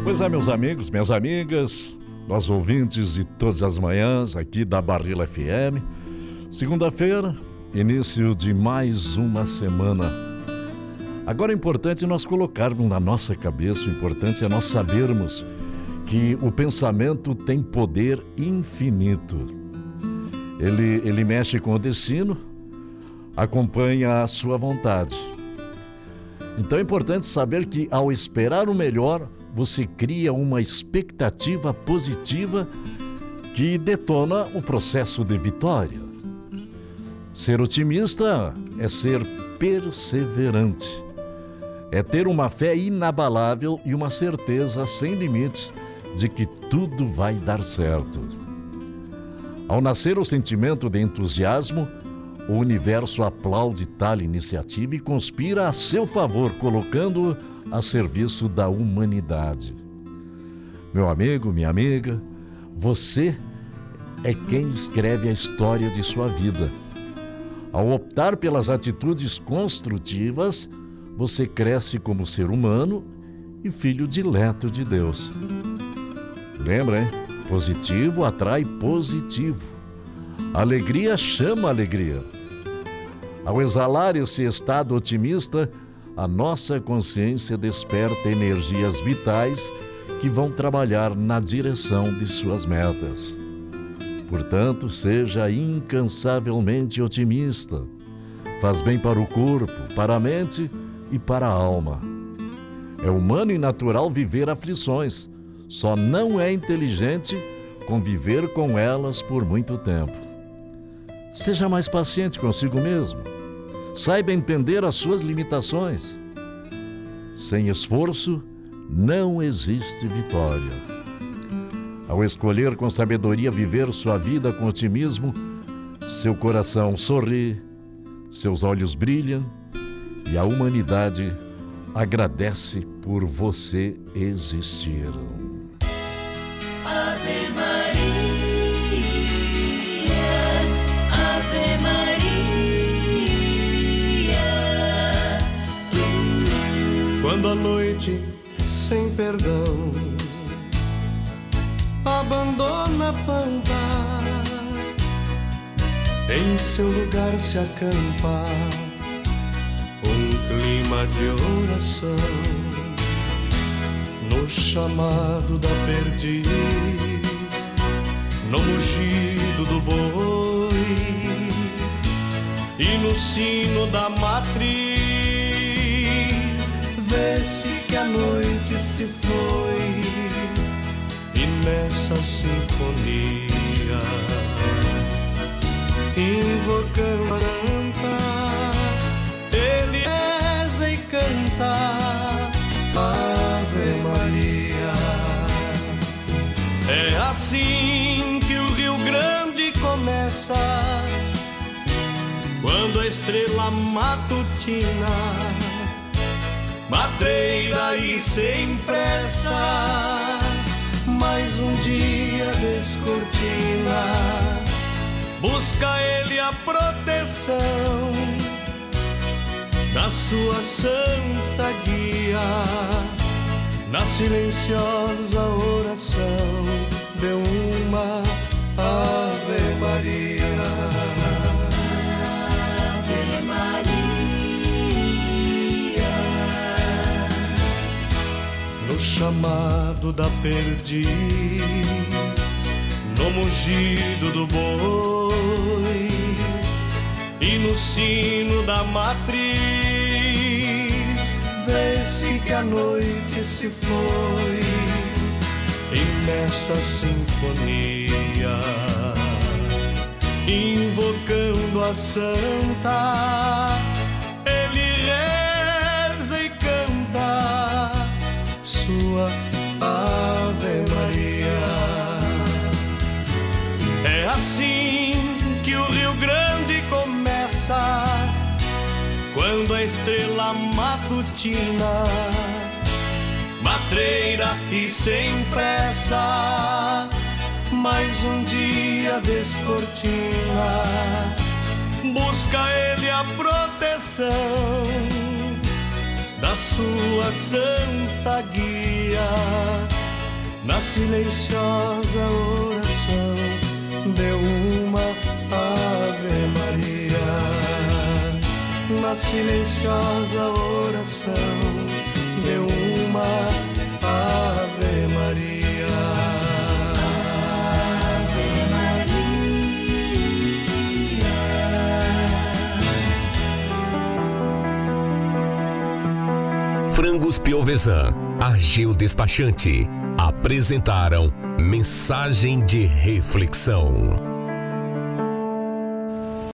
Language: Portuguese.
Pois é, meus amigos, minhas amigas, nós ouvintes de todas as manhãs aqui da Barrila FM. Segunda-feira, início de mais uma semana. Agora é importante nós colocarmos na nossa cabeça, o importante é nós sabermos que o pensamento tem poder infinito. Ele mexe com o destino, acompanha a sua vontade. Então é importante saber que ao esperar o melhor, você cria uma expectativa positiva que detona o processo de vitória. Ser otimista é ser perseverante. É ter uma fé inabalável e uma certeza sem limites de que tudo vai dar certo. Ao nascer o sentimento de entusiasmo, o universo aplaude tal iniciativa e conspira a seu favor, colocando-o a serviço da humanidade. Meu amigo, minha amiga, você é quem escreve a história de sua vida. Ao optar pelas atitudes construtivas, você cresce como ser humano e filho dileto de Deus. Lembra, hein? Positivo atrai positivo. Alegria chama alegria. Ao exalar esse estado otimista, a nossa consciência desperta energias vitais que vão trabalhar na direção de suas metas. Portanto, seja incansavelmente otimista. Faz bem para o corpo, para a mente e para a alma. É humano e natural viver aflições, só não é inteligente conviver com elas por muito tempo. Seja mais paciente consigo mesmo. Saiba entender as suas limitações. Sem esforço, não existe vitória. Ao escolher com sabedoria viver sua vida com otimismo, seu coração sorri, seus olhos brilham e a humanidade agradece por você existir. Ave Maria, Ave Maria. Quando a noite sem perdão abandona a pampa, em seu lugar se acampa um clima de oração. No chamado da perdiz, no mugido do boi e no sino da matriz, vê-se que a noite se foi. E nessa sinfonia, invocando a canta, ele reza e canta Ave Maria. É assim que o Rio Grande começa, quando a estrela matutina, matreira e sem pressa, mais um dia descortina, busca ele a proteção da sua santa guia. Na silenciosa oração deu uma Ave Maria. Ave Maria. No chamado da perdiz, no mugido do boi e no sino da matriz, vê-se que a noite se foi. E nessa sinfonia, invocando a santa, ele reza e canta sua Ave Maria. É assim que o Rio Grande começa, quando a estrela matutina, matreira e sem pressa, mais um dia descortina, busca ele a proteção da sua santa guia. na silenciosa oração deu uma Ave Maria. Na silenciosa oração deu uma Ave Maria. Ave Maria. Frangos Piovesan, Ageu Despachante apresentaram Mensagem de Reflexão.